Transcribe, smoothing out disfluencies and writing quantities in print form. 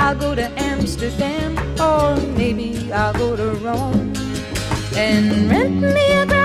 I'll go to Amsterdam, or maybe I'll go to Rome and rent me a